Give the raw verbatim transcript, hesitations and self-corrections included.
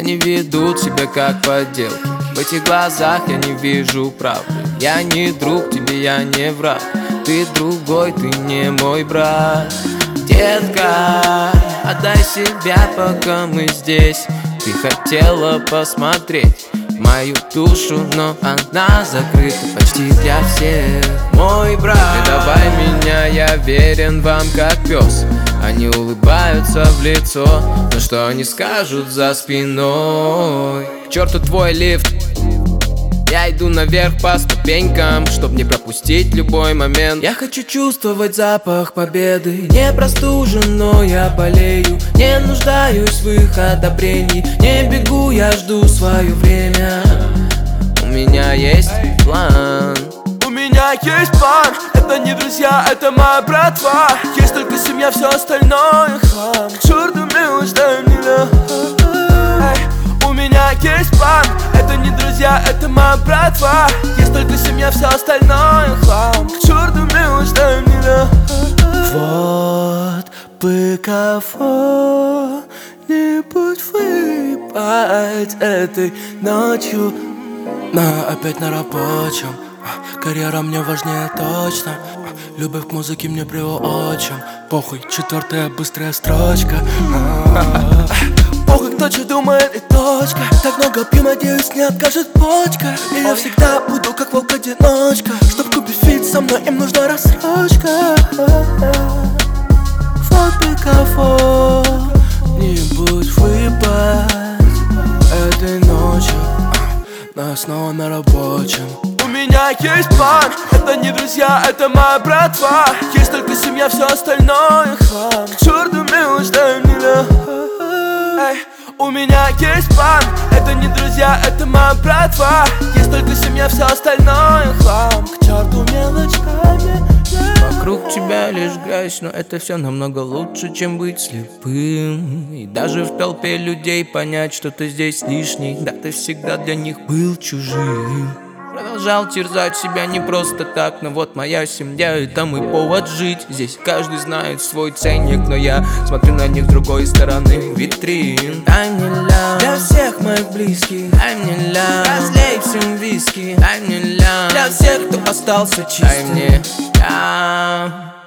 Они ведут себя как подделки. В этих глазах я не вижу правды. Я не друг тебе, я не враг. Ты другой, ты не мой брат. Детка, отдай себя, пока мы здесь. Ты хотела посмотреть мою душу, но она закрыта почти для всех. Мой брат, предавай меня, я верен вам как пес. Они улыбаются в лицо, но что они скажут за спиной? К черту твой лифт, я иду наверх по ступенькам, чтоб не пропустить любой момент. Я хочу чувствовать запах победы. Не простужен, но я болею. Не нуждаюсь в их одобрении. Не бегу, я жду свое время. У меня есть план. У меня есть план. Это не друзья, это моя братва. Есть только семья, все остальное хлам. К черту милость, дай мне лед. У меня есть план. Это не друзья, это моя братва. Есть только семья, все остальное хлам. К черту милость, дай мне лед. Вот бы кого-нибудь выпать этой ночью. На, опять на рабочем. Карьера мне важнее точно. Любовь к музыке мне приочим. Похуй, четвертая быстрая строчка. Похуй, кто что думает и точка. Так много пью, надеюсь, не откажет почка. И я всегда буду как волк-одиночка. Чтоб купить фит, со мной им нужна рассрочка. Вот бы кого-нибудь выпасть этой ночью. Но снова на рабочем. У меня есть план. Это не друзья, это моя братва. Есть только семья, все остальное хлам. К черту милость, дай мне лед. У меня есть план. Это не друзья, это моя братва. Есть только семья, все остальное хлам. К черту мелочь, дай мне лед. Вокруг тебя лишь грязь, но это все намного лучше, чем быть слепым. И даже в толпе людей понять, что ты здесь лишний. Да, ты всегда для них был чужим. Продолжал терзать себя не просто так, но вот моя семья, это мой повод жить. Здесь каждый знает свой ценник, но я смотрю на них с другой стороны витрин. Дай мне ля для всех моих близких. Дай мне ля, разлей всем виски. Дай мне ля для всех, кто остался чистым. Дай мне ля.